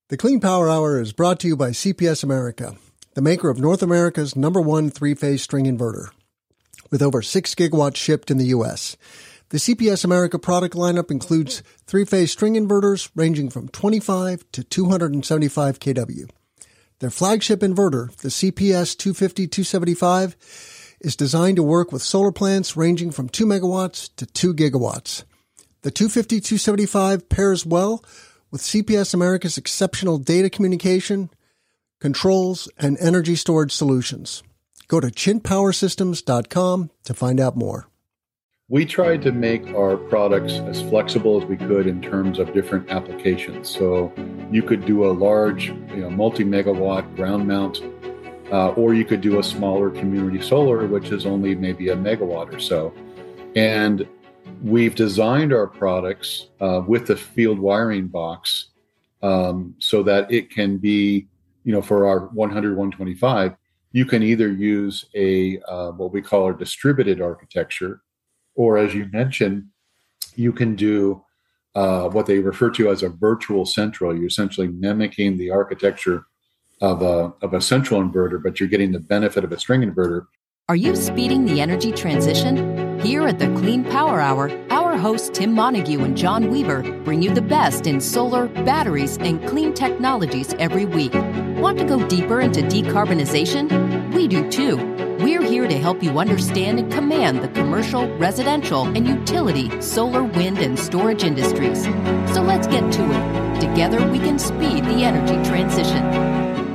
The Clean Power Hour is brought to you by CPS America, the maker of North America's #1 three-phase string inverter. With over 6 gigawatts shipped in the U.S., the CPS America product lineup includes three-phase string inverters ranging from 25 to 275 kW. Their flagship inverter, the CPS 250-275, is designed to work with solar plants ranging from 2 megawatts to 2 gigawatts. The 250-275 pairs well with CPS America's exceptional data communication, controls, and energy storage solutions. Go to chintpowersystems.com to find out more. We tried to make our products as flexible as we could in terms of different applications. So you could do a large, multi-megawatt ground mount, or you could do a smaller community solar, which is only maybe a megawatt or so. And we've designed our products with the field wiring box so that it can be, for our 100, 125, you can either use a what we call our distributed architecture, or as you mentioned, you can do what they refer to as a virtual central. You're essentially mimicking the architecture of a central inverter, but you're getting the benefit of a string inverter. Are you speeding the energy transition? Here at the Clean Power Hour, our hosts Tim Montague and John Weaver bring you the best in solar, batteries, and clean technologies every week. Want to go deeper into decarbonization? We do too. We're here to help you understand and command the commercial, residential, and utility solar, wind, and storage industries. So let's get to it. Together we can speed the energy transition.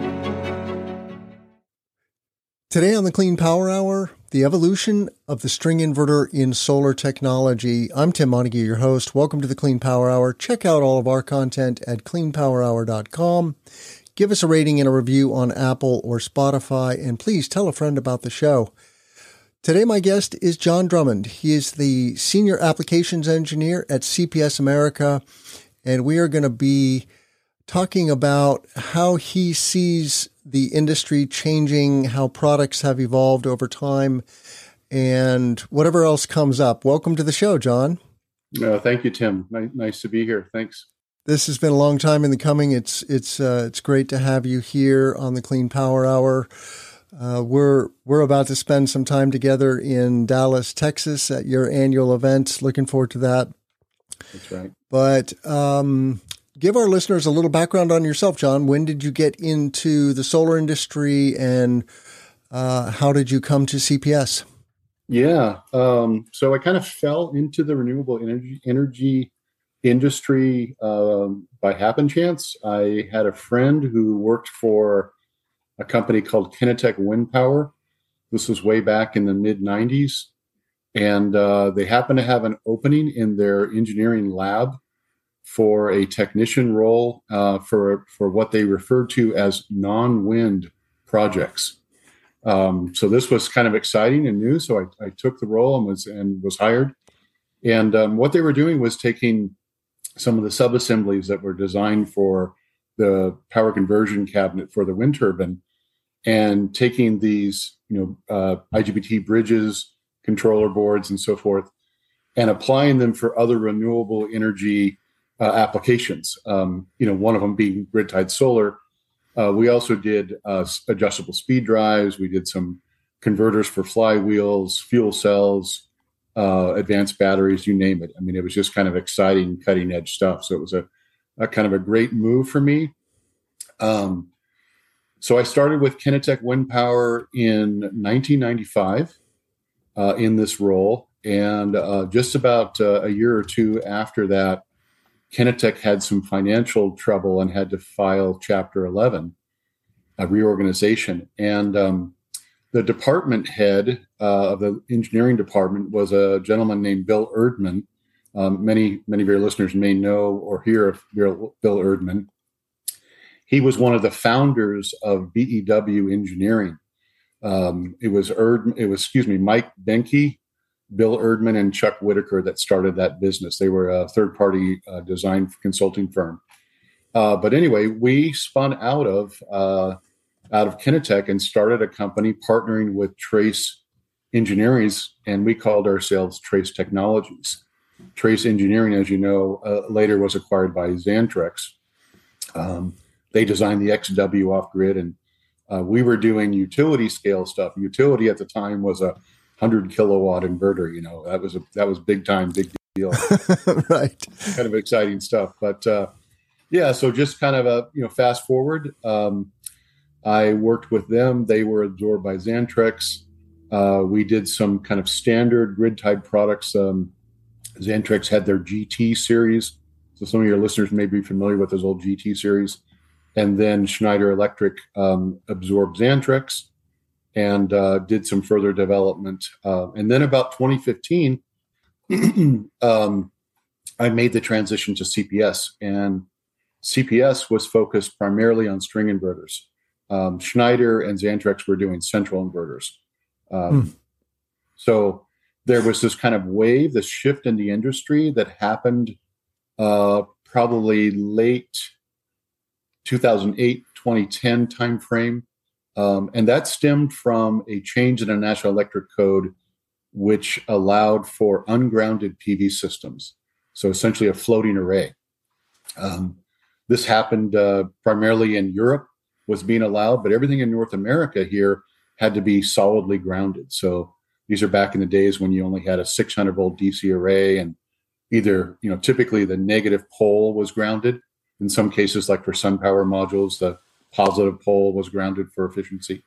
Today on the Clean Power Hour, the evolution of the string inverter in solar technology. I'm Tim Montague, your host. Welcome to the Clean Power Hour. Check out all of our content at cleanpowerhour.com. Give us a rating and a review on Apple or Spotify, and please tell a friend about the show. Today, my guest is John Drummond. He is the Senior Applications Engineer at CPS America, and we are going to be talking about how he sees the industry changing, how products have evolved over time, and whatever else comes up. Welcome to the show, John. Thank you, Tim. Nice to be here. Thanks. This has been a long time in the coming. It's great to have you here on the Clean Power Hour. We're about to spend some time together in Dallas, Texas, at your annual event. Looking forward to that. That's right. But give our listeners a little background on yourself, John. When did you get into the solar industry, and how did you come to CPS? Yeah. So I kind of fell into the renewable energy industry by happen chance. I had a friend who worked for a company called Kinetec Wind Power. This was way back in the mid-90s. And they happened to have an opening in their engineering lab for a technician role for what they referred to as non-wind projects. So this was kind of exciting and new. So I took the role and was hired. And what they were doing was taking some of the sub-assemblies that were designed for the power conversion cabinet for the wind turbine, and taking these, IGBT bridges, controller boards, and so forth, and applying them for other renewable energy applications. One of them being grid-tied solar. We also did adjustable speed drives. We did some converters for flywheels, fuel cells, advanced batteries, you name it. I mean, it was just kind of exciting, cutting edge stuff. So it was a kind of a great move for me. So I started with Kinetec Wind Power in 1995 in this role. And just about a year or two after that, Kinetec had some financial trouble and had to file Chapter 11, a reorganization. And the department head of the engineering department was a gentleman named Bill Erdman. Many of your listeners may know or hear of Bill Erdman. He was one of the founders of BEW Engineering. It was Mike Benke, Bill Erdman, and Chuck Whitaker that started that business. They were a third-party design consulting firm. But anyway, we spun out of Kinetec and started a company partnering with Trace Engineering, and we called ourselves Trace Technologies. Trace Engineering, as you know, later was acquired by Xantrex. they designed the XW off grid, and we were doing utility scale stuff. Utility at the time was a 100 kilowatt inverter. That was big time, big deal. Right. Kind of exciting stuff. But yeah, so just kind of fast forward. I worked with them. They were absorbed by Xantrex. We did some kind of standard grid tied products. Xantrex had their GT series. So some of your listeners may be familiar with those old GT series. And then Schneider Electric absorbed Xantrex and did some further development. And then about 2015, I made the transition to CPS. And CPS was focused primarily on string inverters. Schneider and Xantrex were doing central inverters. So there was this kind of wave, this shift in the industry that happened probably late 2008, 2010 timeframe. And that stemmed from a change in the National Electric Code, which allowed for ungrounded PV systems. So essentially a floating array. This happened primarily in Europe, was being allowed, but everything in North America here had to be solidly grounded. So these are back in the days when you only had a 600 volt DC array, and either, typically the negative pole was grounded. In some cases, like for SunPower modules, the positive pole was grounded for efficiency.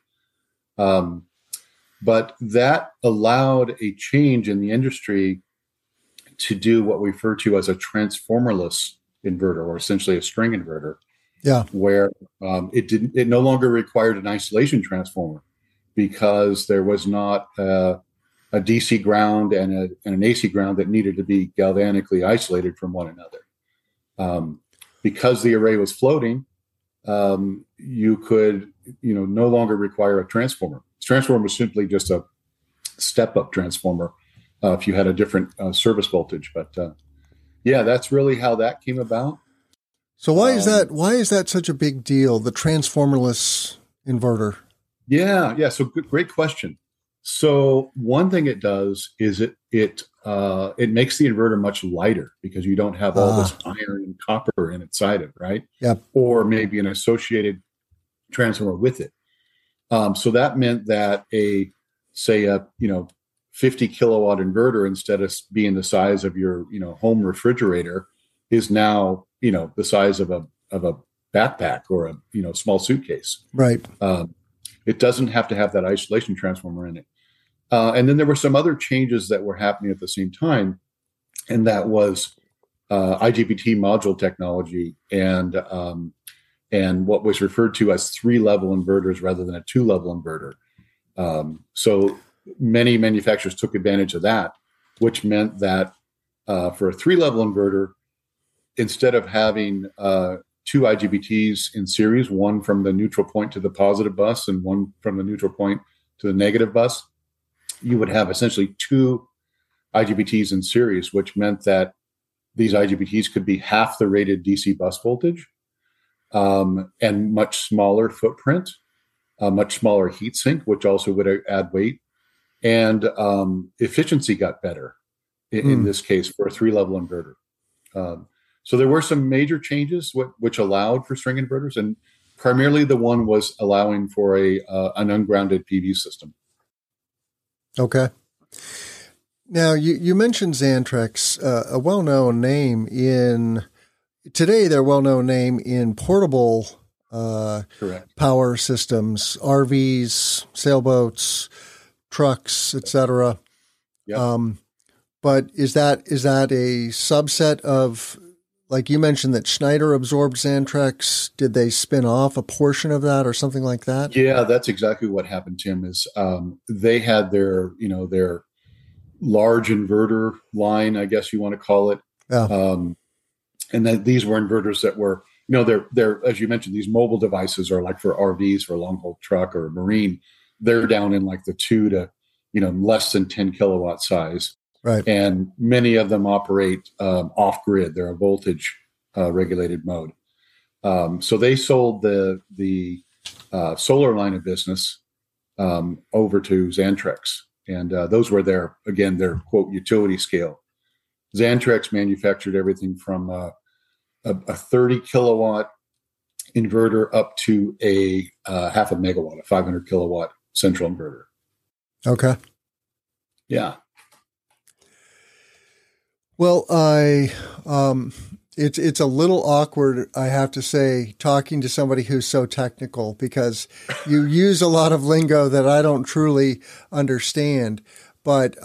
But that allowed a change in the industry to do what we refer to as a transformerless inverter, or essentially a string inverter. Yeah. Where it no longer required an isolation transformer, because there was not a DC ground and an AC ground that needed to be galvanically isolated from one another. Because the array was floating, you could no longer require a transformer. Transformer was simply just a step-up transformer if you had a different service voltage. But yeah, that's really how that came about. So why is that? Why is that such a big deal? The transformerless inverter. Yeah. So great question. So one thing it does is it makes the inverter much lighter, because you don't have all this iron and copper inside it, right? Yep. Or maybe an associated transformer with it. So that meant that a 50 kilowatt inverter, instead of being the size of your home refrigerator, is now the size of a backpack or a small suitcase. Right. It doesn't have to have that isolation transformer in it. And then there were some other changes that were happening at the same time, and that was IGBT module technology and what was referred to as 3-level inverters rather than a 2-level inverter. So many manufacturers took advantage of that, which meant that for a 3-level inverter, instead of having 2 IGBTs in series, one from the neutral point to the positive bus and one from the neutral point to the negative bus, you would have essentially 2 IGBTs in series, which meant that these IGBTs could be half the rated DC bus voltage, and much smaller footprint, much smaller heat sink, which also would add weight, and efficiency got better in this case for a 3-level inverter. So there were some major changes which allowed for string inverters, and primarily the one was allowing for an ungrounded PV system. Okay. Now, you mentioned Xantrex, a well-known name today they're a well-known name in portable power systems, RVs, sailboats, trucks, etc. Yep. But is that a subset of, like you mentioned that Schneider absorbed Xantrex? Did they spin off a portion of that or something like that? Yeah, that's exactly what happened, Tim, is they had their large inverter line, I guess you want to call it. Yeah. And then these were inverters that were, they're, as you mentioned, these mobile devices are like for RVs, for a long haul truck or a marine. They're down in like the 2 to, less than 10 kilowatt size. Right. And many of them operate off grid. They're a voltage regulated mode. So they sold the solar line of business over to Xantrex. And those were their quote utility scale. Xantrex manufactured everything from a 30 kilowatt inverter up to a half a megawatt, a 500 kilowatt central inverter. Okay. Yeah. Well, it's a little awkward, I have to say, talking to somebody who's so technical, because you use a lot of lingo that I don't truly understand. But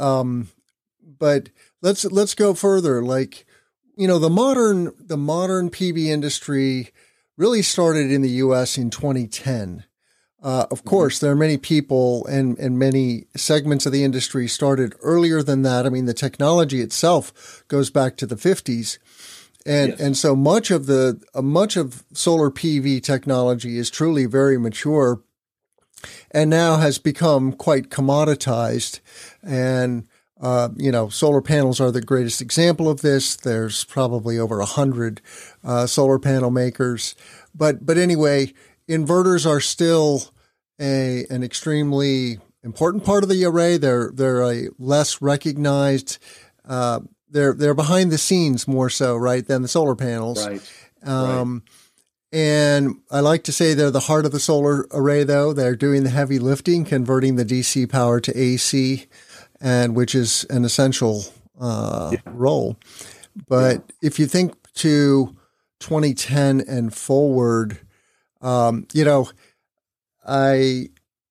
let's go further. Like, the modern PV industry really started in the U.S. in 2010. Of course, there are many people and many segments of the industry started earlier than that. I mean, the technology itself goes back to the 50s. And so much of solar PV technology is truly very mature and now has become quite commoditized. And, solar panels are the greatest example of this. There's probably over 100 solar panel makers. But anyway, inverters are still an extremely important part of the array. They're a less recognized. They're behind the scenes more so, right, than the solar panels. Right. And I like to say they're the heart of the solar array, though. They're doing the heavy lifting, converting the DC power to AC, and which is an essential role. But if you think to 2010 and forward, I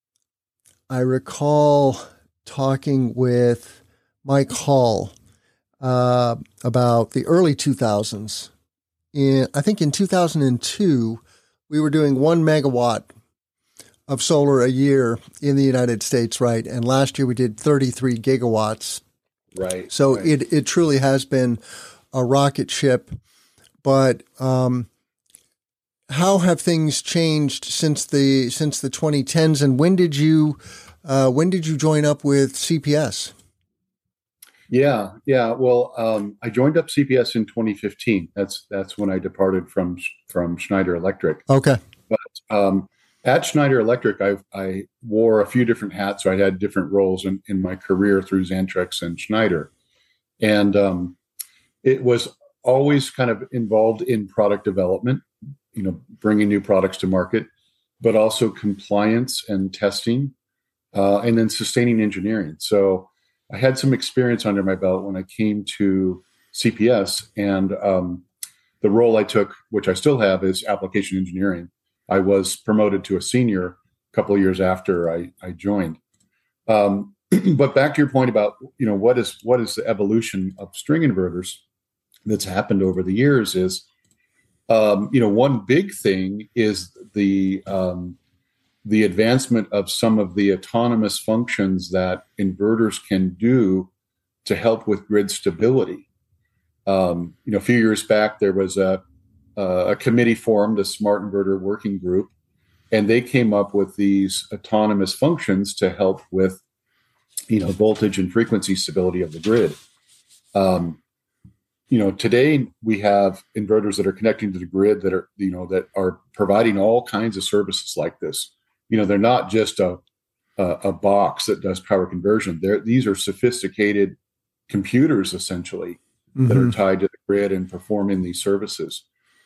recall talking with Mike Hall about the early 2000s. I think in 2002, we were doing 1 megawatt of solar a year in the United States, right? And last year we did 33 gigawatts. Right. So it truly has been a rocket ship. But how have things changed since the 2010s? And when did you join up with CPS? Yeah. Well, I joined up CPS in 2015. That's when I departed from Schneider Electric. Okay. But at Schneider Electric, I wore a few different hats. So I had different roles in my career through Xantrex and Schneider, and it was always kind of involved in product development, bringing new products to market, but also compliance and testing, and then sustaining engineering. So I had some experience under my belt when I came to CPS, and the role I took, which I still have, is application engineering. I was promoted to a senior a couple of years after I joined. But back to your point about, what is the evolution of string inverters that's happened over the years is, one big thing is the advancement of some of the autonomous functions that inverters can do to help with grid stability. A few years back, there was a committee formed, the Smart Inverter Working Group, and they came up with these autonomous functions to help with, voltage and frequency stability of the grid. Today we have inverters that are connecting to the grid that are providing all kinds of services like this. They're not just a box that does power conversion. These are sophisticated computers, essentially, that are tied to the grid and performing these services.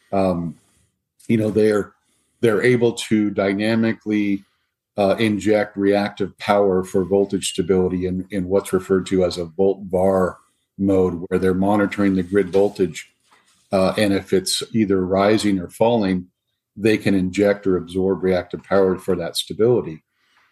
They're able to dynamically inject reactive power for voltage stability in what's referred to as a volt-var mode, where they're monitoring the grid voltage, and if it's either rising or falling, they can inject or absorb reactive power for that stability.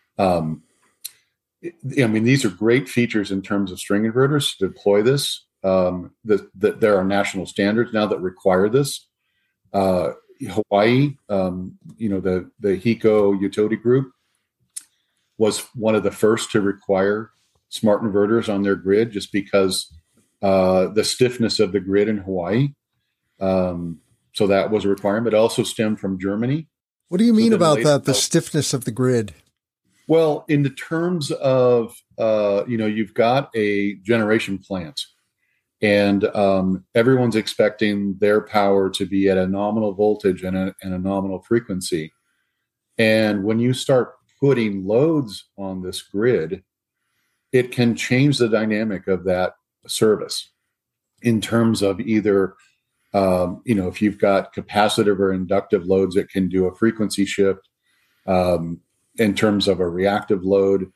These are great features in terms of string inverters to deploy this. There are national standards now that require this. Hawaii, the HECO utility group was one of the first to require smart inverters on their grid, just because the stiffness of the grid in Hawaii. So that was a requirement. It also stemmed from Germany. What do you mean about that, the stiffness of the grid? Well, in the terms of, you've got a generation plant, and everyone's expecting their power to be at a nominal voltage and a nominal frequency. And when you start putting loads on this grid, it can change the dynamic of that service in terms of either If you've got capacitive or inductive loads, it can do a frequency shift. In terms of a reactive load,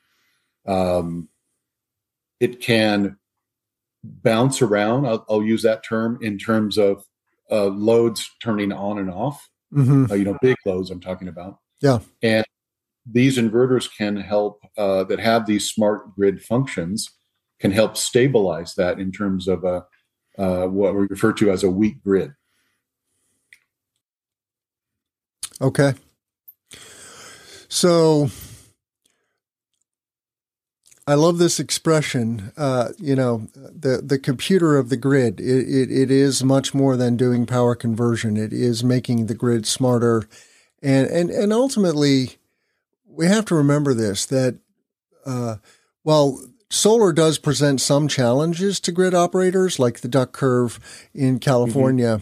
it can bounce around. I'll use that term in terms of loads turning on and off. Big loads I'm talking about. Yeah. And these inverters can help, that have these smart grid functions, can help stabilize that in terms of what we refer to as a weak grid. Okay. So I love this expression, the computer of the grid. It is much more than doing power conversion. It is making the grid smarter. And ultimately, we have to remember this, that while solar does present some challenges to grid operators, like the duck curve in California,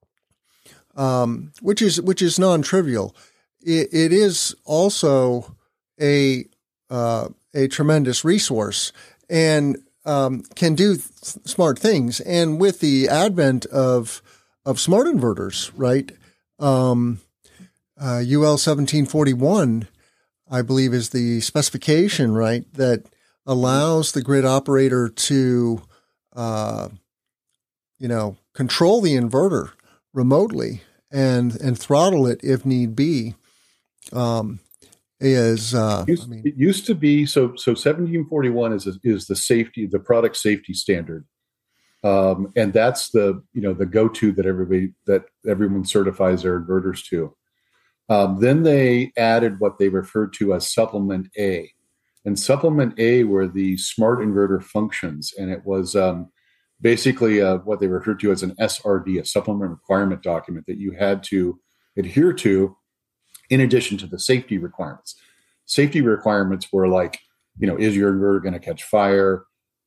which is non-trivial, it is also a tremendous resource and can do smart things. And with the advent of smart inverters, right? UL 1741, I believe, is the specification, right, that allows the grid operator to, control the inverter remotely and throttle it if need be. It used to be so 1741 is the safety, the product safety standard, and that's the go-to that everyone certifies their inverters to. Then they added what they referred to as Supplement A, and Supplement A were the smart inverter functions, and it was basically what they referred to as an SRD, a supplement requirement document that you had to adhere to, in addition to the safety requirements. Safety requirements were like, is your inverter going to catch fire?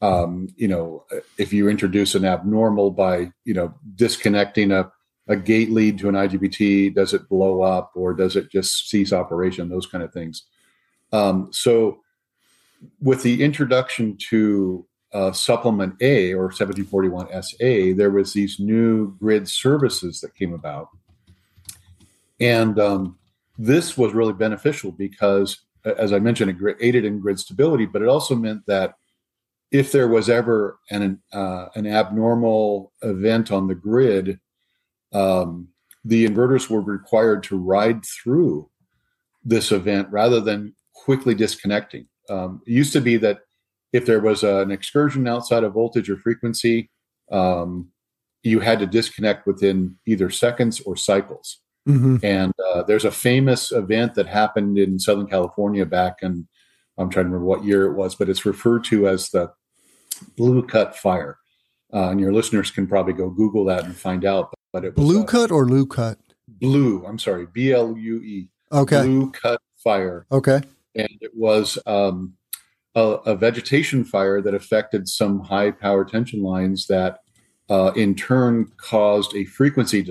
If you introduce an abnormal by, disconnecting a gate lead to an IGBT, does it blow up or does it just cease operation? Those kind of things. So with the introduction to Supplement A or 1741 SA, there was these new grid services that came about. And this was really beneficial because, as I mentioned, it aided in grid stability, but it also meant that if there was ever an abnormal event on the grid, the inverters were required to ride through this event rather than quickly disconnecting. It used to be that if there was an excursion outside of voltage or frequency, you had to disconnect within either seconds or cycles. Mm-hmm. And there's a famous event that happened in Southern California back in, I'm trying to remember what year it was, but it's referred to as the Blue Cut Fire. And your listeners can probably go Google that and find out. But it was Blue Cut or Lou Cut? Blue, I'm sorry, BLUE. Okay. Blue Cut Fire. Okay. And it was a vegetation fire that affected some high power tension lines that in turn caused a frequency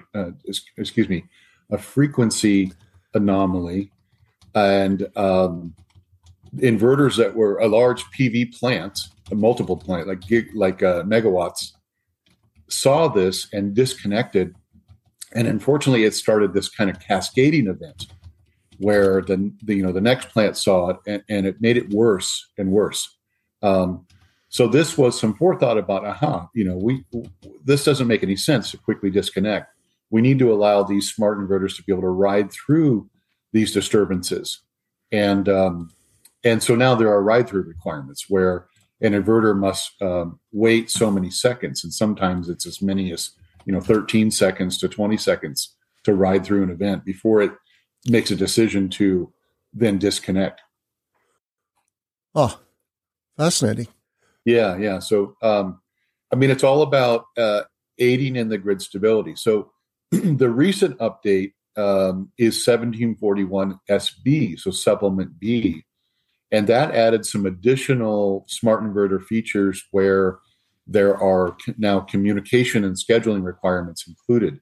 a frequency anomaly, and inverters that were a large PV plant, a multiple plant, like megawatts, saw this and disconnected. And unfortunately, it started this kind of cascading event where the next plant saw it and it made it worse and worse. So this was some forethought about, this doesn't make any sense to quickly disconnect. We need to allow these smart inverters to be able to ride through these disturbances. And so now there are ride-through requirements where an inverter must wait so many seconds, and sometimes it's as many as 13 seconds to 20 seconds to ride through an event before it makes a decision to then disconnect. Oh, fascinating. Yeah. So, it's all about aiding in the grid stability. So the recent update is 1741 SB, so Supplement B. And that added some additional smart inverter features where there are now communication and scheduling requirements included.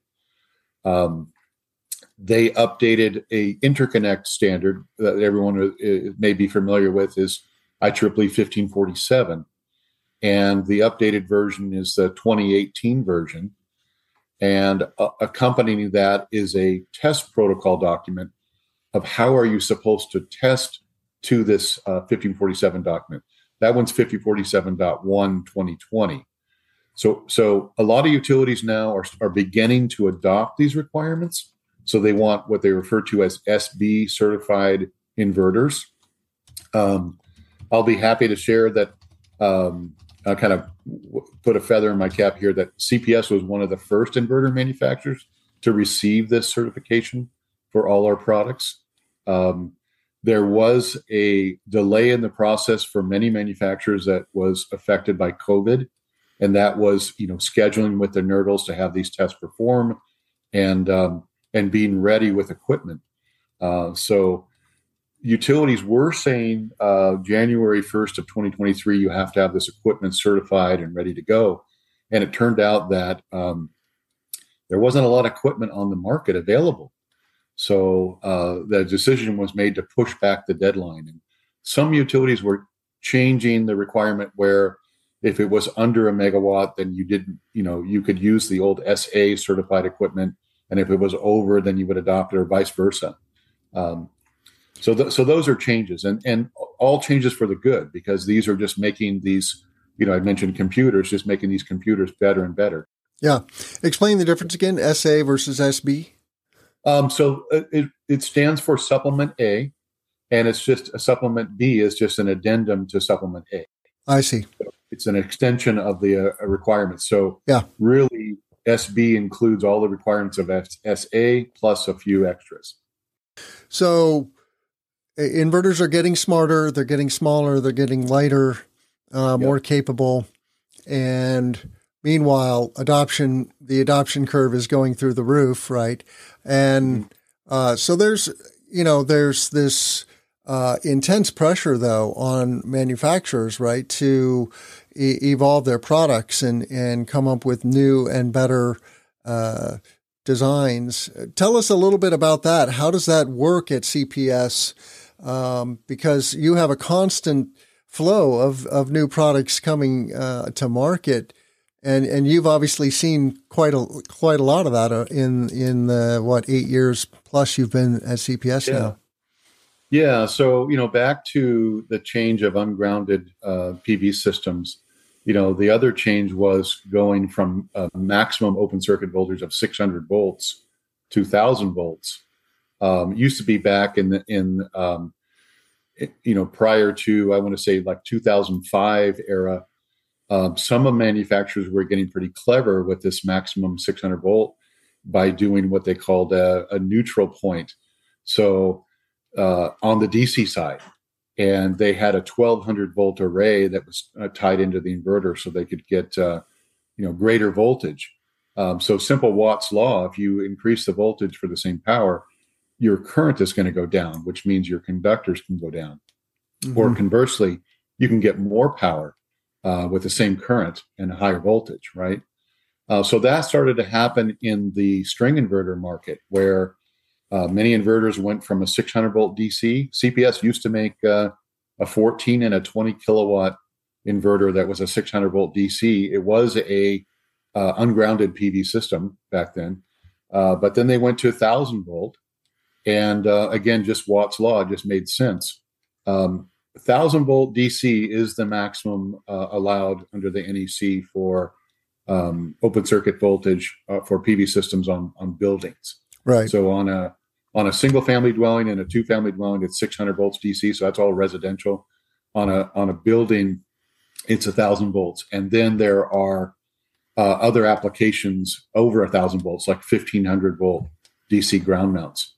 They updated a interconnect standard that everyone may be familiar with, is IEEE 1547. And the updated version is the 2018 version. And accompanying that is a test protocol document of how are you supposed to test to this 1547 document. That one's 5047.1 2020. So a lot of utilities now are beginning to adopt these requirements. So they want what they refer to as SB certified inverters. I'll be happy to share that I kind of put a feather in my cap here that CPS was one of the first inverter manufacturers to receive this certification for all our products. There was a delay in the process for many manufacturers that was affected by COVID, and that was, scheduling with the NERDLs to have these tests performed and being ready with equipment. So utilities were saying January 1st of 2023, you have to have this equipment certified and ready to go. And it turned out that there wasn't a lot of equipment on the market available. So the decision was made to push back the deadline. And some utilities were changing the requirement where if it was under a megawatt, then you didn't, you could use the old SA certified equipment. And if it was over, then you would adopt it, or vice versa. So those are changes, and all changes for the good, because these are just making these, I mentioned computers, just making these computers better and better. Yeah. Explain the difference again, SA versus SB. So it stands for Supplement A, and it's just a Supplement B is just an addendum to Supplement A. I see. So it's an extension of the requirements. So yeah, really SB includes all the requirements of SA plus a few extras. So inverters are getting smarter, they're getting smaller, they're getting lighter, more capable. And meanwhile, the adoption curve is going through the roof, right? And so there's this intense pressure, though, on manufacturers, right, to evolve their products and come up with new and better designs. Tell us a little bit about that. How does that work at CPS? Because you have a constant flow of new products coming to market, and you've obviously seen quite a lot of that in the 8 years plus you've been at CPS now. Yeah. So back to the change of ungrounded PV systems. The other change was going from a maximum open circuit voltage of 600 volts to 1,000 volts. Used to be back in prior to, I want to say, like 2005 era. Some of manufacturers were getting pretty clever with this maximum 600 volt by doing what they called a neutral point. So on the DC side, and they had a 1,200 volt array that was tied into the inverter, so they could get greater voltage. So simple Watt's law: if you increase the voltage for the same power, your current is going to go down, which means your conductors can go down. Mm-hmm. Or conversely, you can get more power with the same current and a higher voltage, right? So that started to happen in the string inverter market, where many inverters went from a 600 volt DC. CPS used to make a 14 and a 20 kilowatt inverter that was a 600 volt DC. It was a ungrounded PV system back then, but then they went to 1,000 volt. And again, just Watt's law just made sense. 1,000 volt DC is the maximum allowed under the NEC for open circuit voltage for PV systems on buildings. Right. So on a single family dwelling and a 2-family dwelling, it's 600 volts DC. So that's all residential. On a building, it's 1,000 volts. And then there are other applications over 1,000 volts, like 1,500 volt DC ground mounts.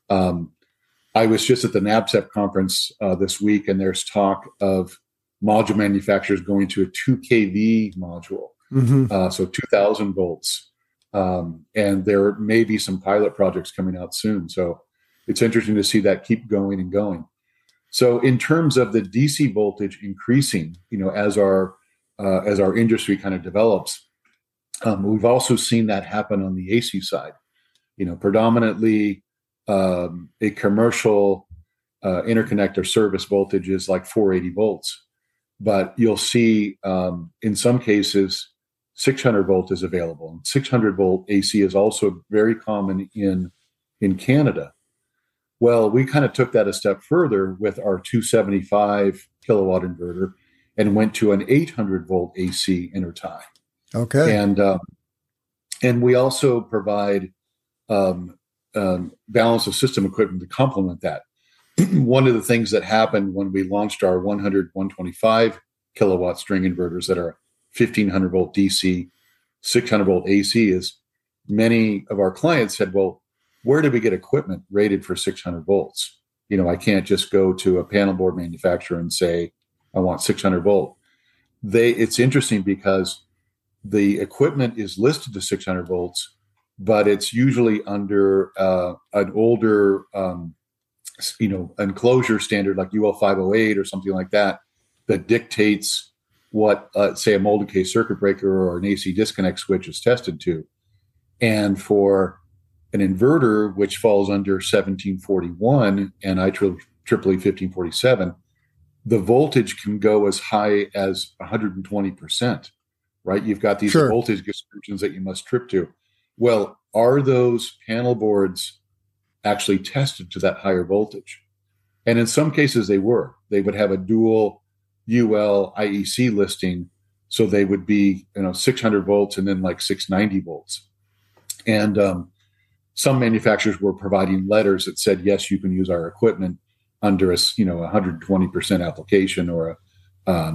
I was just at the NABCEP conference this week, and there's talk of module manufacturers going to a 2 kV module, so 2,000 volts. And there may be some pilot projects coming out soon. So it's interesting to see that keep going and going. So in terms of the DC voltage increasing, as our industry kind of develops, we've also seen that happen on the AC side. Predominantly a commercial interconnector service voltage is like 480 volts, but you'll see in some cases 600 volt is available. And 600 volt AC is also very common in Canada. Well, we kind of took that a step further with our 275 kilowatt inverter and went to an 800 volt AC intertie. Okay. And we also provide balance of system equipment to complement that. One of the things that happened when we launched our 100, 125 kilowatt string inverters that are 1500 volt DC, 600 volt AC is many of our clients said, well, where do we get equipment rated for 600 volts? I can't just go to a panel board manufacturer and say, I want 600 volt. It's interesting because the equipment is listed to 600 volts, but it's usually under an older, enclosure standard like UL 508 or something like that dictates what, say, a molded case circuit breaker or an AC disconnect switch is tested to. And for an inverter, which falls under 1741 and IEEE 1547, the voltage can go as high as 120%, right? You've got these voltage descriptions that you must trip to. Well, are those panel boards actually tested to that higher voltage? And in some cases they were. They would have a dual UL IEC listing. So they would be, 600 volts and then like 690 volts. And some manufacturers were providing letters that said, yes, you can use our equipment under a 120% application or a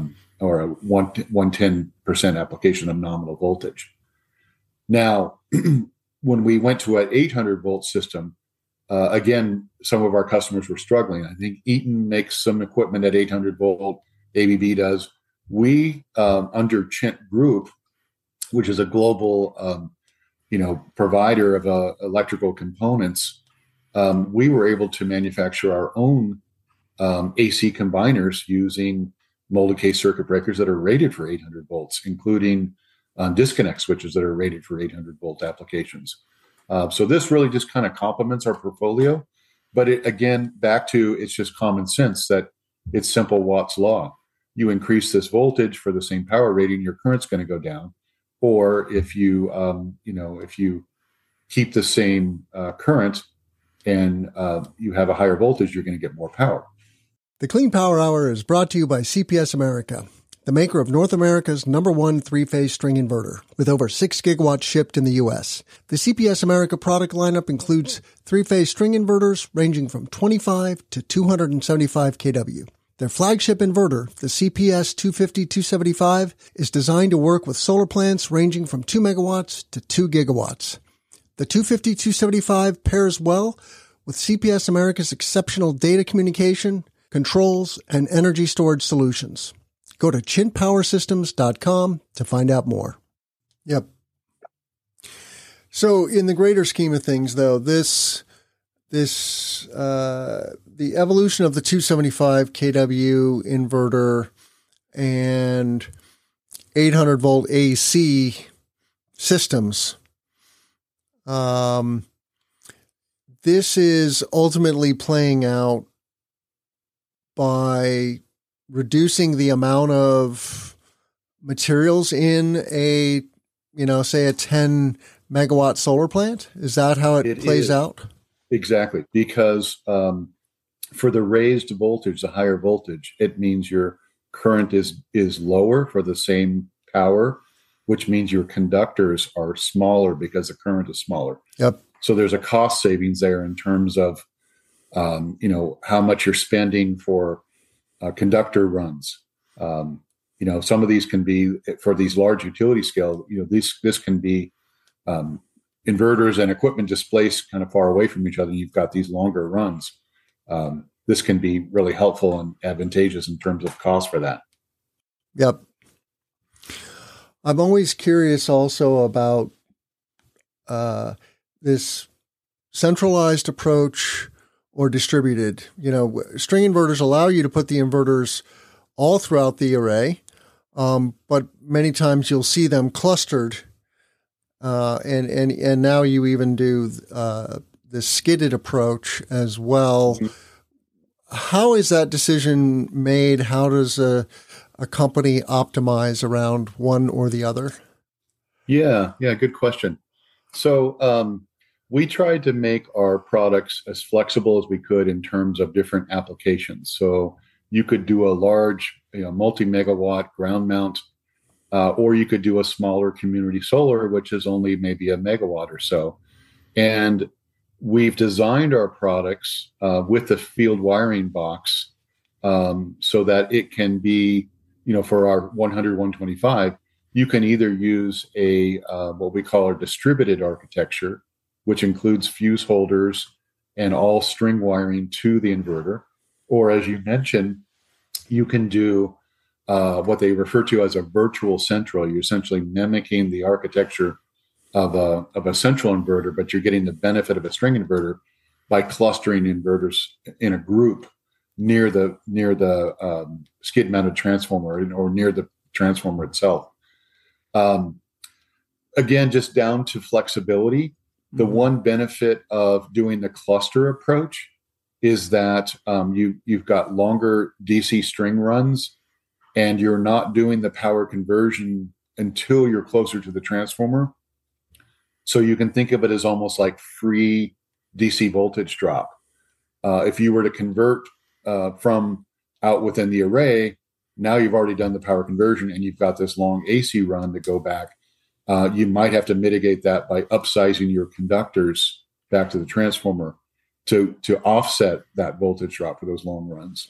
110% application of nominal voltage. Now, when we went to an 800 volt system, again, some of our customers were struggling. I think Eaton makes some equipment at 800 volt. ABB does. We, under Chint Group, which is a global, provider of electrical components, we were able to manufacture our own AC combiners using molded case circuit breakers that are rated for 800 volts, including disconnect switches that are rated for 800 volt applications. So this really just kind of complements our portfolio. But back to it's just common sense that it's simple Watt's law. You increase this voltage for the same power rating, your current's going to go down. Or if you, if you keep the same current and you have a higher voltage, you're going to get more power. The Clean Power Hour is brought to you by CPS America, the maker of North America's #1 three-phase string inverter, with over 6 gigawatts shipped in the U.S. The CPS America product lineup includes three-phase string inverters ranging from 25 to 275 kW. Their flagship inverter, the CPS 250-275, is designed to work with solar plants ranging from 2 megawatts to 2 gigawatts. The 250-275 pairs well with CPS America's exceptional data communication, controls, and energy storage solutions. Go to chintpowersystems.com to find out more. Yep. So in the greater scheme of things, though, the evolution of the 275 kW inverter and 800 volt AC systems, this is ultimately playing out by reducing the amount of materials in a, say a 10 megawatt solar plant. Is that how it plays out? Exactly. Because for the raised voltage, the higher voltage, it means your current is lower for the same power, which means your conductors are smaller because the current is smaller. Yep. So there's a cost savings there in terms of, how much you're spending for conductor runs. Some of these can be for these large utility scale, this can be inverters and equipment displaced kind of far away from each other. You've got these longer runs. This can be really helpful and advantageous in terms of cost for that. Yep. I'm always curious also about this centralized approach or distributed. String inverters allow you to put the inverters all throughout the array, but many times you'll see them clustered. And now you even do the skidded approach as well. Mm-hmm. How is that decision made? How does a company optimize around one or the other? Yeah, good question. So we tried to make our products as flexible as we could in terms of different applications. So you could do a large, multi-megawatt ground mount, or you could do a smaller community solar, which is only maybe a megawatt or so. And we've designed our products with the field wiring box so that it can be, for our 100, 125, you can either use a what we call our distributed architecture, which includes fuse holders and all string wiring to the inverter, or as you mentioned, you can do what they refer to as a virtual central. You're essentially mimicking the architecture of a central inverter, but you're getting the benefit of a string inverter by clustering inverters in a group near the skid mounted transformer or near the transformer itself. Again, just down to flexibility. The one benefit of doing the cluster approach is that you've got longer DC string runs, and you're not doing the power conversion until you're closer to the transformer. So you can think of it as almost like free DC voltage drop. If you were to convert from out within the array, now you've already done the power conversion and you've got this long AC run to go back. You might have to mitigate that by upsizing your conductors back to the transformer to offset that voltage drop for those long runs.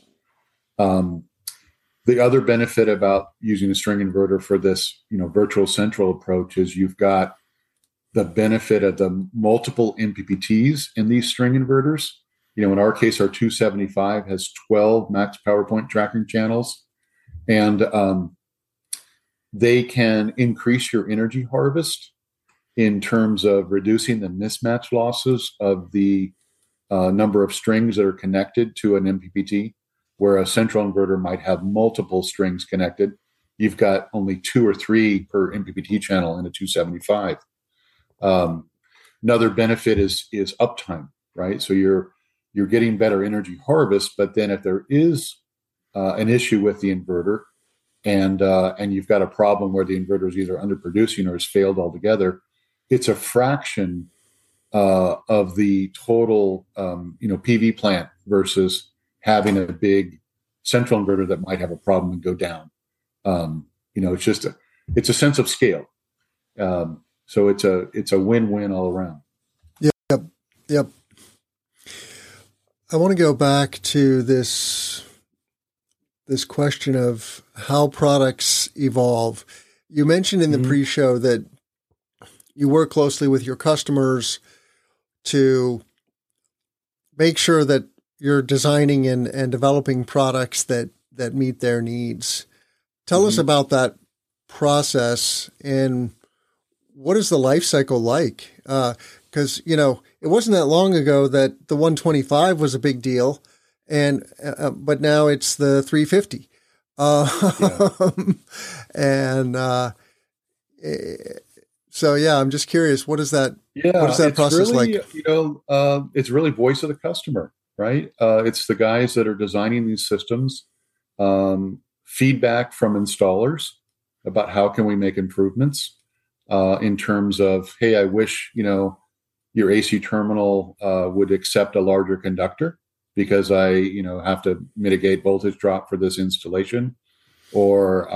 The other benefit about using a string inverter for this, virtual central approach is you've got the benefit of the multiple MPPTs in these string inverters. In our case, our 275 has 12 max power point tracking channels, and they can increase your energy harvest in terms of reducing the mismatch losses of the number of strings that are connected to an MPPT, where a central inverter might have multiple strings connected. You've got only 2 or 3 per MPPT channel in a 275. Another benefit is uptime, right? So you're getting better energy harvest, but then if there is an issue with the inverter, and you've got a problem where the inverter is either underproducing or has failed altogether, it's a fraction of the total PV plant versus having a big central inverter that might have a problem and go down. It's a sense of scale. So it's a win-win all around. Yep. I want to go back to this question of how products evolve. You mentioned in the pre-show that you work closely with your customers to make sure that you're designing and developing products that meet their needs. Tell us about that process, and what is the life cycle like? Because, it wasn't that long ago that the 125 was a big deal, and but now it's the 350. I'm just curious, what is that? Yeah, what is that process really, like? It's really voice of the customer, right? It's the guys that are designing these systems, feedback from installers about how can we make improvements in terms of, hey, I wish, your AC terminal would accept a larger conductor because I, have to mitigate voltage drop for this installation, or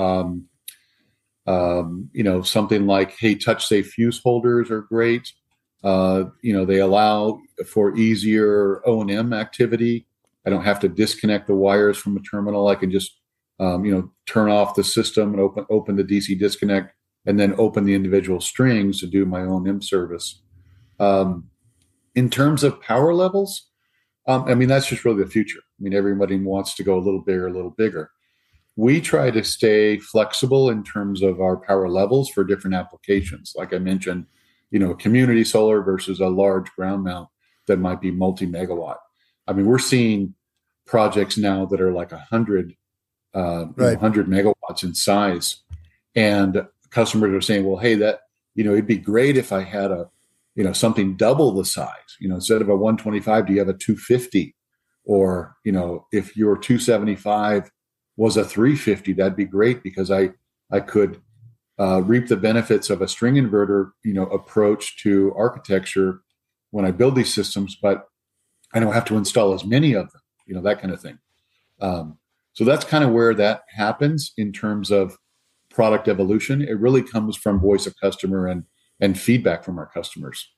something like, hey, touch safe fuse holders are great. They allow for easier O&M activity. I don't have to disconnect the wires from a terminal. I can just, turn off the system and open the DC disconnect, and then open the individual strings to do my O&M service. In terms of power levels, that's just really the future. Everybody wants to go a little bigger. We try to stay flexible in terms of our power levels for different applications. Like I mentioned, community solar versus a large ground mount that might be multi-megawatt. We're seeing projects now that are like 100 megawatts in size, and customers are saying, well, hey, that, it'd be great if I had something double the size, instead of a 125, do you have a 250? Or, if your 275 was a 350, that'd be great because I could reap the benefits of a string inverter, approach to architecture when I build these systems, but I don't have to install as many of them, that kind of thing. So that's kind of where that happens in terms of product evolution. It really comes from voice of customer and feedback from our customers.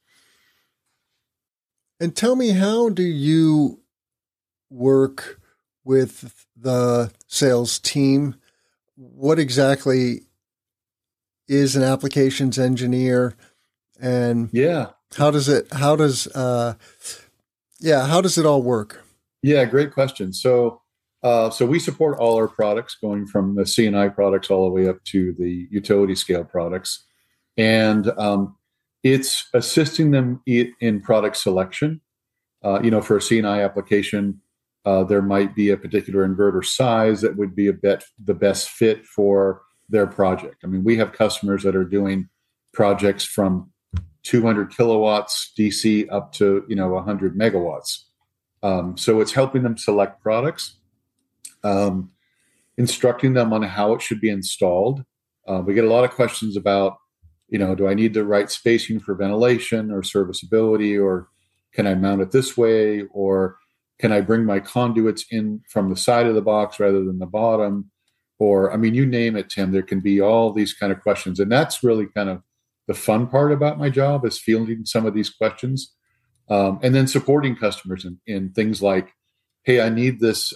And tell me, how do you work with the sales team? What exactly is an applications engineer, and how does it all work? Yeah, great question. So we support all our products, going from the C&I products all the way up to the utility scale products. And it's assisting them in product selection. For a C&I application, there might be a particular inverter size that would be the best fit for their project. I mean, we have customers that are doing projects from 200 kilowatts DC up to 100 megawatts. So it's helping them select products, instructing them on how it should be installed. We get a lot of questions about, do I need the right spacing for ventilation or serviceability, or can I mount it this way, or can I bring my conduits in from the side of the box rather than the bottom? Or, I mean, you name it, Tim, there can be all these kind of questions. And that's really kind of the fun part about my job, is fielding some of these questions. And then supporting customers in things like, hey, I need this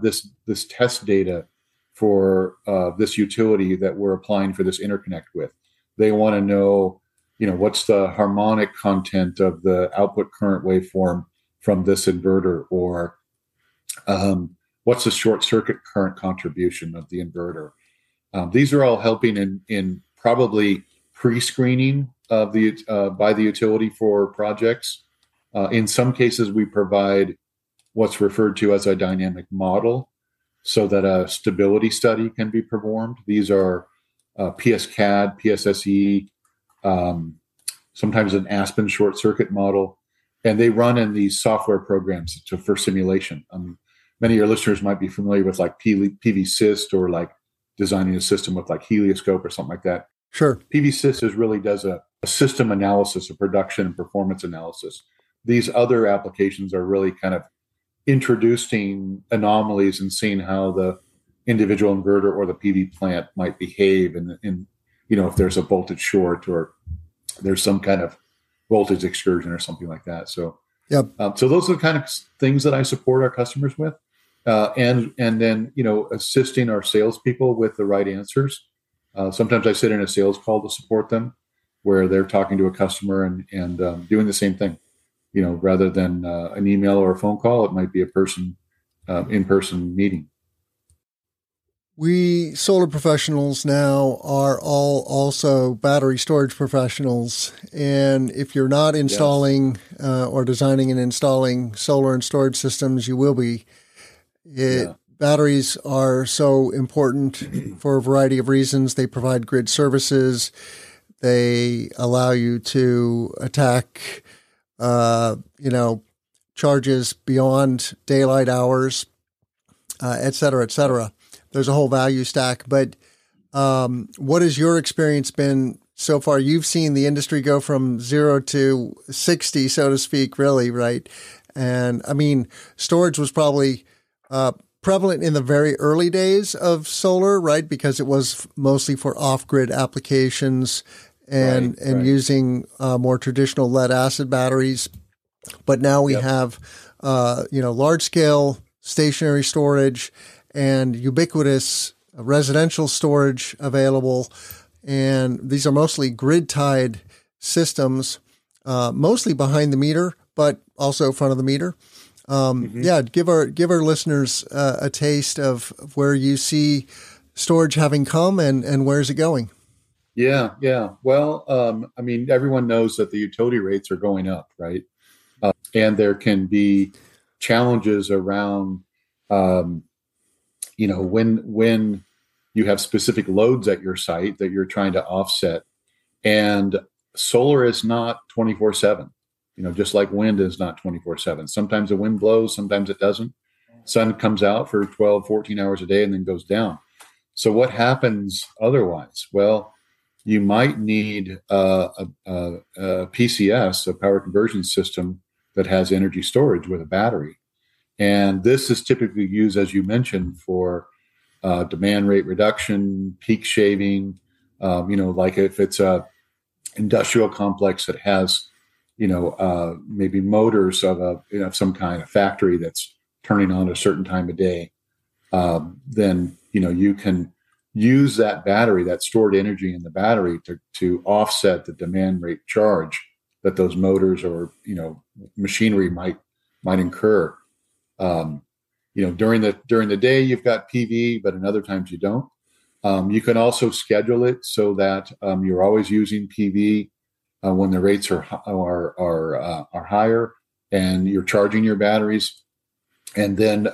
test data for this utility that we're applying for this interconnect with. They want to know, what's the harmonic content of the output current waveform from this inverter, or what's the short circuit current contribution of the inverter. These are all helping in probably pre-screening of by the utility for projects. In some cases, we provide what's referred to as a dynamic model, so that a stability study can be performed. These are PSCAD, PSSE, sometimes an Aspen short circuit model, and they run in these software programs for simulation. Many of your listeners might be familiar with like PVSys, or like designing a system with like Helioscope or something like that. Sure. PVSys really does a system analysis, a production and performance analysis. These other applications are really kind of introducing anomalies and seeing how the individual inverter or the PV plant might behave, and if there's a voltage short, or there's some kind of voltage excursion or something like that. So, so those are the kind of things that I support our customers with, and then assisting our salespeople with the right answers. Sometimes I sit in a sales call to support them, where they're talking to a customer and doing the same thing. Rather than an email or a phone call, it might be a in-person meeting. We solar professionals now are all also battery storage professionals. And if you're not installing or designing and installing solar and storage systems, you will be. Batteries are so important for a variety of reasons. They provide grid services. They allow you to attack charges beyond daylight hours, et cetera, et cetera. There's a whole value stack. But what has your experience been so far? You've seen the industry go from 0 to 60, so to speak, really, right? And I mean, storage was probably prevalent in the very early days of solar, right? Because it was mostly for off-grid applications and using more traditional lead acid batteries. But now we have, large-scale stationary storage and ubiquitous residential storage available. And these are mostly grid-tied systems, mostly behind the meter, but also front of the meter. Give our listeners a taste of where you see storage having come and where's it going. Yeah. Well, everyone knows that the utility rates are going up, right? And there can be challenges around, when you have specific loads at your site that you're trying to offset. And solar is not 24/7, just like wind is not 24/7. Sometimes the wind blows, sometimes it doesn't. Sun comes out for 12, 14 hours a day and then goes down. So what happens otherwise? Well, you might need a PCS, a power conversion system that has energy storage with a battery. And this is typically used, as you mentioned, for demand rate reduction, peak shaving. Like if it's a industrial complex that has, maybe motors of some kind of factory that's turning on at a certain time of day, then you can use that battery, that stored energy in the battery, to offset the demand rate charge that those motors or machinery might incur. During the day you've got PV, but in other times you don't. You can also schedule it so that you're always using PV when the rates are higher, and you're charging your batteries. And then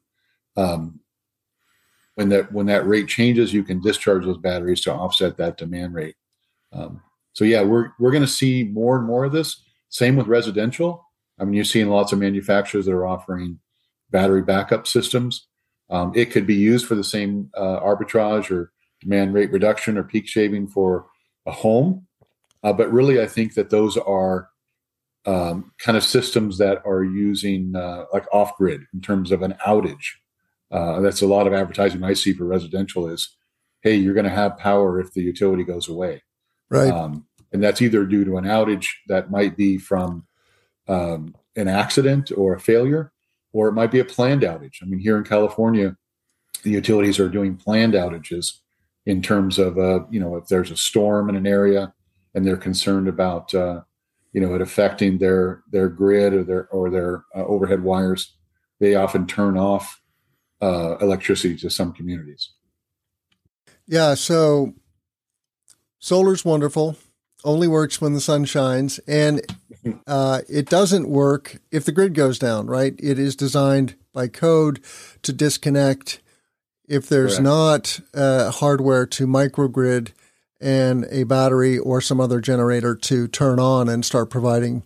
when that rate changes, you can discharge those batteries to offset that demand rate. So yeah, we're going to see more and more of this. Same with residential. I mean, you're seeing lots of manufacturers that are offering battery backup systems. It could be used for the same arbitrage or demand rate reduction or peak shaving for a home. But really, I think that those are kind of systems that are using like off-grid in terms of an outage. That's a lot of advertising I see for residential is, hey, you're going to have power if the utility goes away. Right. And that's either due to an outage that might be from an accident or a failure, or it might be a planned outage. I mean, here in California, the utilities are doing planned outages in terms of, if there's a storm in an area and they're concerned about, it affecting their grid or their overhead wires, they often turn off electricity to some communities. Yeah. So solar's wonderful. Only works when the sun shines, and it doesn't work if the grid goes down, right? It is designed by code to disconnect if there's not hardware to microgrid and a battery or some other generator to turn on and start providing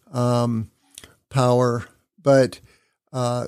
power. But but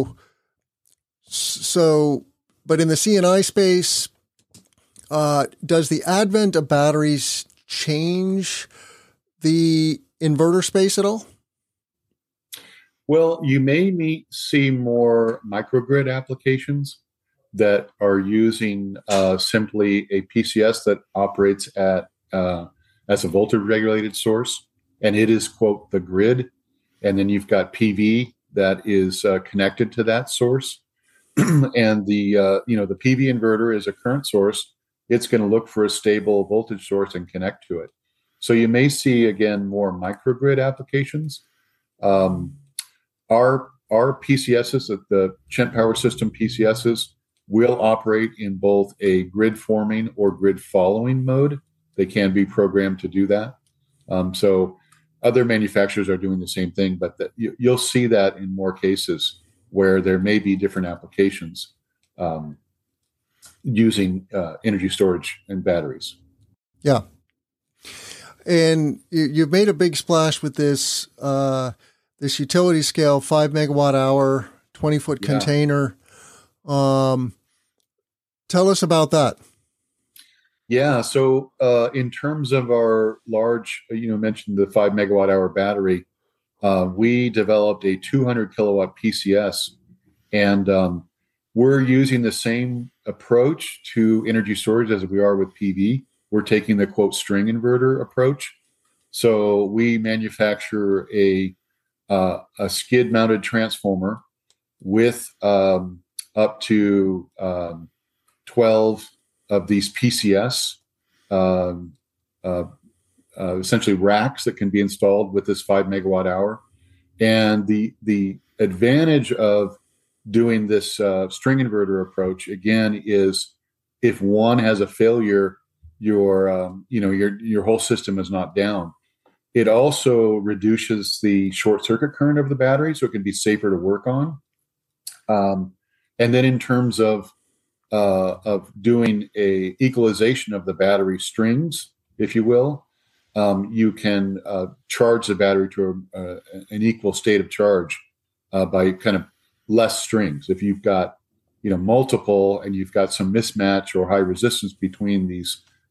in the C&I space, does the advent of batteries change the inverter space at all? Well, you may see more microgrid applications that are using simply a PCS that operates as a voltage regulated source, and it is, quote, the grid. And then you've got PV that is connected to that source. And the PV inverter is a current source. It's going to look for a stable voltage source and connect to it. So you may see, again, more microgrid applications. Our PCSs, the Chint Power System PCSs, will operate in both a grid forming or grid following mode. They can be programmed to do that. So other manufacturers are doing the same thing, but you'll see that in more cases where there may be different applications using energy storage and batteries. Yeah. And you've made a big splash with this this utility scale 5 megawatt hour, 20-foot container. Tell us about that. Yeah. So in terms of our large, mentioned the 5 megawatt hour battery, we developed a 200 kilowatt PCS, and we're using the same approach to energy storage as we are with PV. We're taking the, quote, string inverter approach. So we manufacture a skid mounted transformer with up to 12 of these PCS, essentially racks that can be installed with this 5 megawatt hour. And the advantage of doing this string inverter approach, again, is if one has a failure, your whole system is not down. It also reduces the short circuit current of the battery, so it can be safer to work on. And then in terms of doing a equalization of the battery strings, if you will, you can charge the battery to an equal state of charge by kind of less strings. If you've got multiple and you've got some mismatch or high resistance between these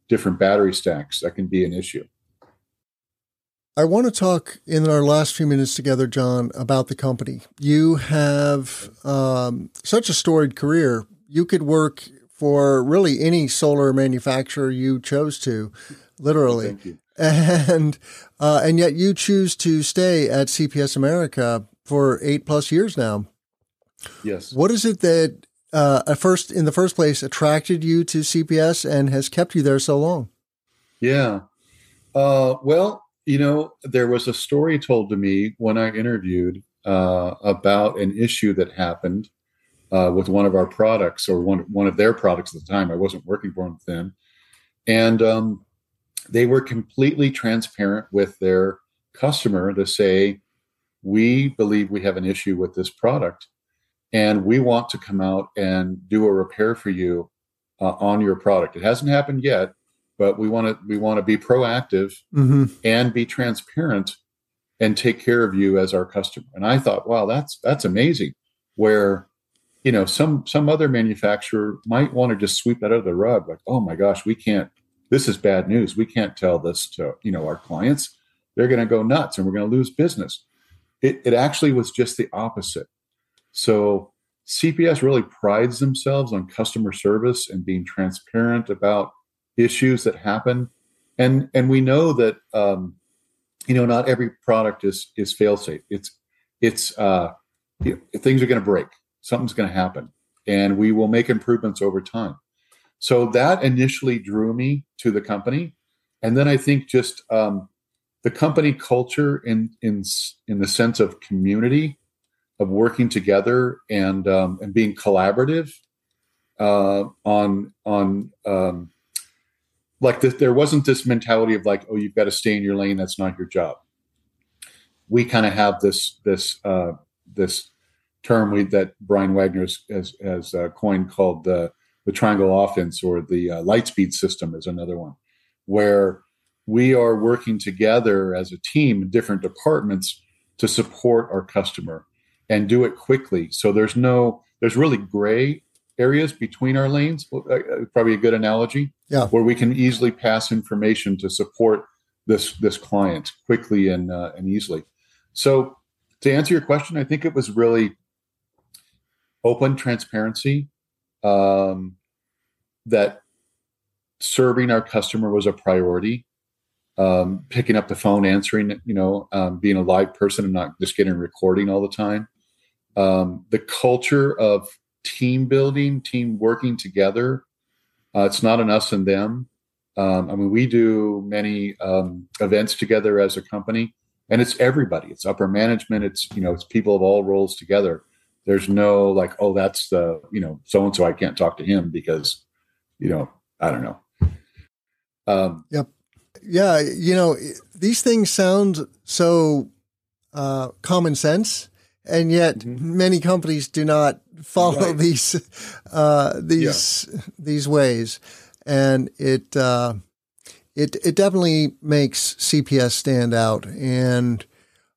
different battery stacks, that can be an issue. I want to talk in our last few minutes together, John, about the company. You have such a storied career. You could work for really any solar manufacturer you chose to, literally. Thank you. And yet you choose to stay at CPS America for 8+ years now. Yes. What is it that in the first place attracted you to CPS and has kept you there so long? Yeah. Well, there was a story told to me when I interviewed about an issue that happened with one of our products, or one of their products at the time. I wasn't working for them then. And they were completely transparent with their customer to say, we believe we have an issue with this product, and we want to come out and do a repair for you on your product. It hasn't happened yet, but we want to be proactive and be transparent and take care of you as our customer. And I thought, wow, that's amazing. Where, some other manufacturer might want to just sweep that under the rug. Like, oh my gosh, we can't, this is bad news. We can't tell this to, our clients. They're going to go nuts and we're going to lose business. It actually was just the opposite. So CPS really prides themselves on customer service and being transparent about issues that happen. And we know that, not every product is fail safe. It's things are going to break. Something's going to happen, and we will make improvements over time. So that initially drew me to the company. And then I think just the company culture in the sense of community, of working together and being collaborative on like this. There wasn't this mentality of like, oh, you've got to stay in your lane. That's not your job. We kind of have this term that Brian Wagner has coined called the triangle offense, or the Lightspeed system is another one, where we are working together as a team in different departments to support our customer and do it quickly. So there's really gray areas between our lanes, probably a good analogy, where we can easily pass information to support this client quickly and easily. So to answer your question, I think it was really open transparency, that serving our customer was a priority, picking up the phone, answering, being a live person and not just getting recording all the time. The culture of team building, team working together. It's not an us and them. We do many events together as a company, and it's everybody. It's upper management. It's people of all roles together. There's no like, oh, that's the, so-and-so, I can't talk to him because, I don't know. Yep. Yeah. These things sound so common sense, and yet many companies do not follow these ways. And it definitely makes CPS stand out. And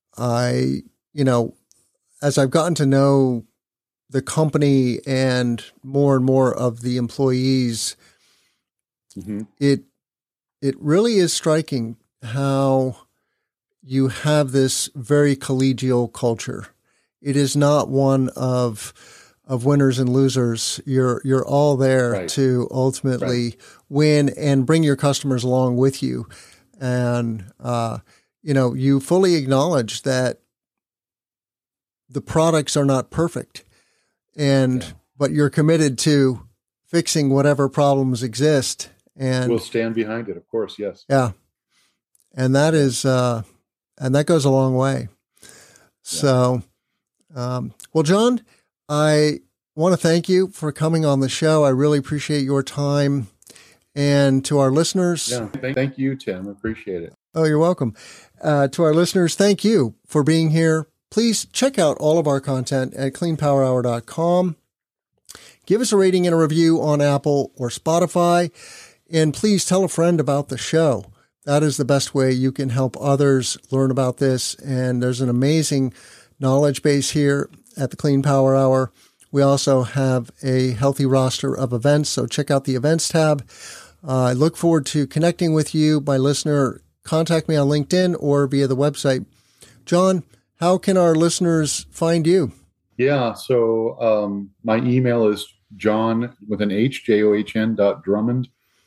as I've gotten to know the company and more of the employees, it really is striking how you have this very collegial culture. It is not one of winners and losers. You're all there to ultimately win and bring your customers along with you. And, you fully acknowledge that the products are not perfect, but you're committed to fixing whatever problems exist. And we'll stand behind it, of course. Yes. Yeah. And that is, and that goes a long way. So, well, John, I want to thank you for coming on the show. I really appreciate your time. And to our listeners. Yeah, thank you, Tim. I appreciate it. Oh, you're welcome. To our listeners, thank you for being here. Please check out all of our content at cleanpowerhour.com. Give us a rating and a review on Apple or Spotify. And please tell a friend about the show. That is the best way you can help others learn about this. And there's an amazing knowledge base here at the Clean Power Hour. We also have a healthy roster of events, so check out the events tab I look forward to connecting with you, my listener. Contact me on LinkedIn or via the website. John, how can our listeners find you? Yeah, so my email is John with an H, JOHN.Drummond,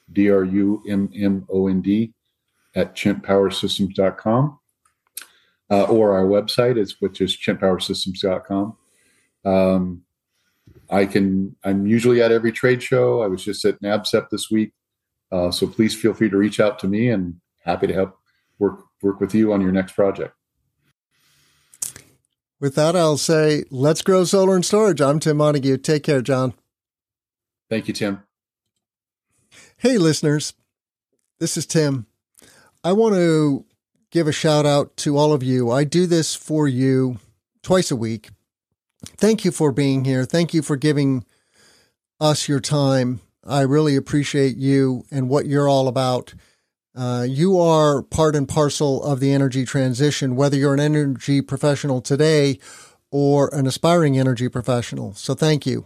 DRUMMOND @chintpowersystems.com, or our website which is chintpowersystems.com. I'm usually at every trade show. I was just at NABCEP this week. So please feel free to reach out to me, and happy to help work with you on your next project. With that, I'll say, let's grow solar and storage. I'm Tim Montague. Take care, John. Thank you, Tim. Hey, listeners. This is Tim. I want to give a shout out to all of you. I do this for you twice a week. Thank you for being here. Thank you for giving us your time. I really appreciate you and what you're all about. You are part and parcel of the energy transition, whether you're an energy professional today or an aspiring energy professional. So thank you.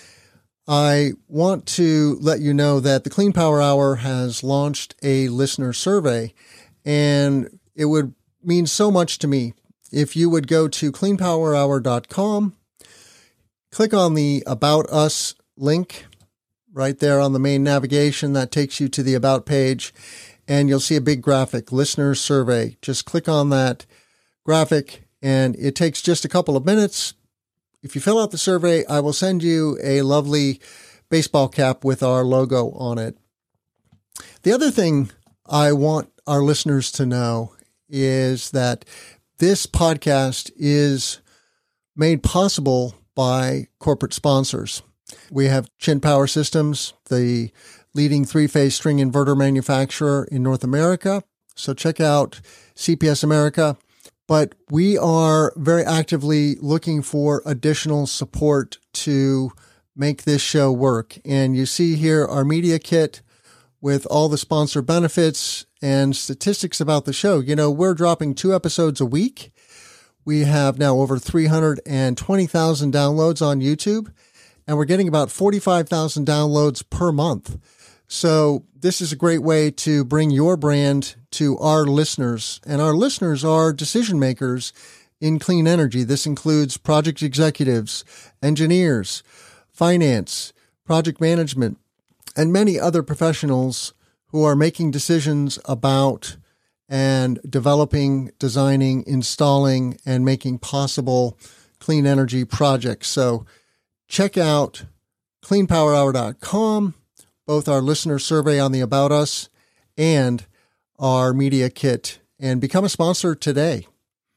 I want to let you know that the Clean Power Hour has launched a listener survey, and it would mean so much to me if you would go to cleanpowerhour.com, click on the About Us link right there on the main navigation that takes you to the About page, and you'll see a big graphic, listener survey. Just click on that graphic, and it takes just a couple of minutes. If you fill out the survey, I will send you a lovely baseball cap with our logo on it. The other thing I want our listeners to know is that this podcast is made possible by corporate sponsors. We have Chint Power Systems, the leading three-phase string inverter manufacturer in North America. So check out CPS America. But we are very actively looking for additional support to make this show work. And you see here our media kit with all the sponsor benefits and statistics about the show. You know, we're dropping 2 episodes a week. We have now over 320,000 downloads on YouTube, and we're getting about 45,000 downloads per month. So this is a great way to bring your brand to our listeners, and our listeners are decision makers in clean energy. This includes project executives, engineers, finance, project management, and many other professionals who are making decisions about and developing, designing, installing, and making possible clean energy projects. So check out cleanpowerhour.com, both our listener survey on the About Us and our media kit, and become a sponsor today.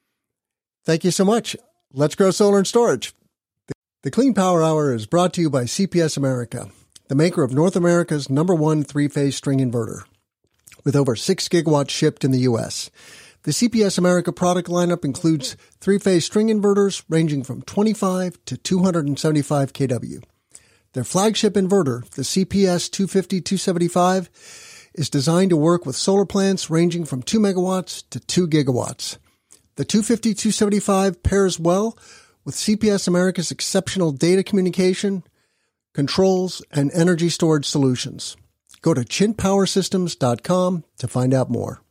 Thank you so much. Let's grow solar and storage. The Clean Power Hour is brought to you by CPS America, the maker of North America's #1 three-phase string inverter, with over 6 gigawatts shipped in the U.S. The CPS America product lineup includes three-phase string inverters ranging from 25 to 275 kW. Their flagship inverter, the CPS 250-275, is designed to work with solar plants ranging from 2 megawatts to 2 gigawatts. The 250-275 pairs well with CPS America's exceptional data communication, controls, and energy storage solutions. Go to chintpowersystems.com to find out more.